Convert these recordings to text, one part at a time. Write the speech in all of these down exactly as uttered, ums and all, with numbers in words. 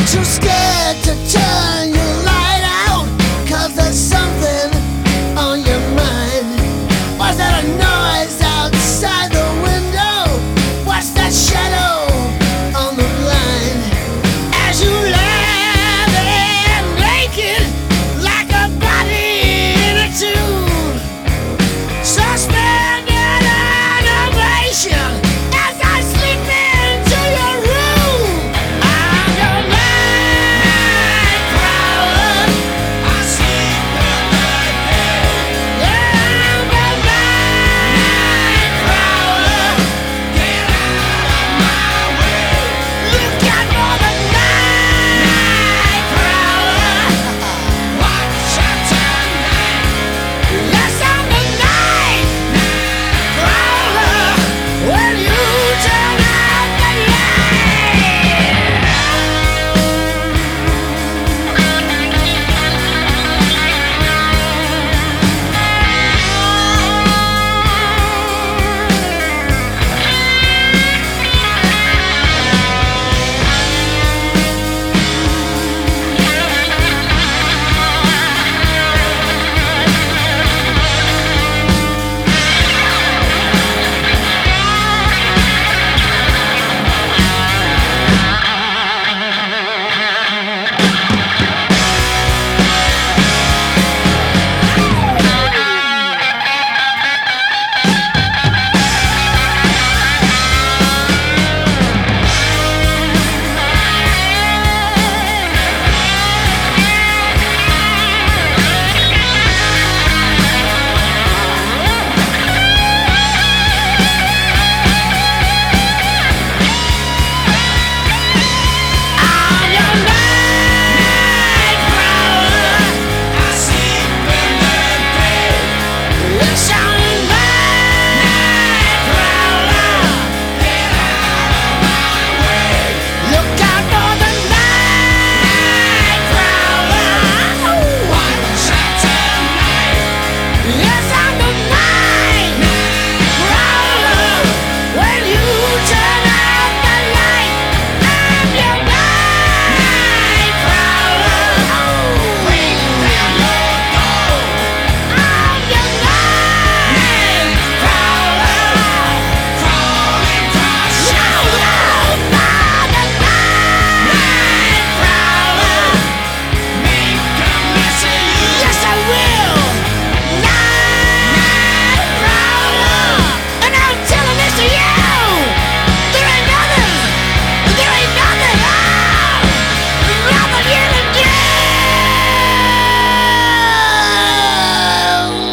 too scared to turn your light out, 'cause there's something on your mind. Was that a noise outside the window? What's that shadow on the blind? As you lie there naked like a body in a tube, suspended animation as I slip into your room. I'm your night prowler. I sleep in the day. Yeah, I'm your night prowler. Get out of my way. Look out for the night prowler. Watch out tonight. Yes, I'm the night prowler. When you turn out the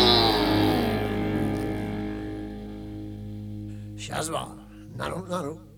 Shazma, Naru Naru.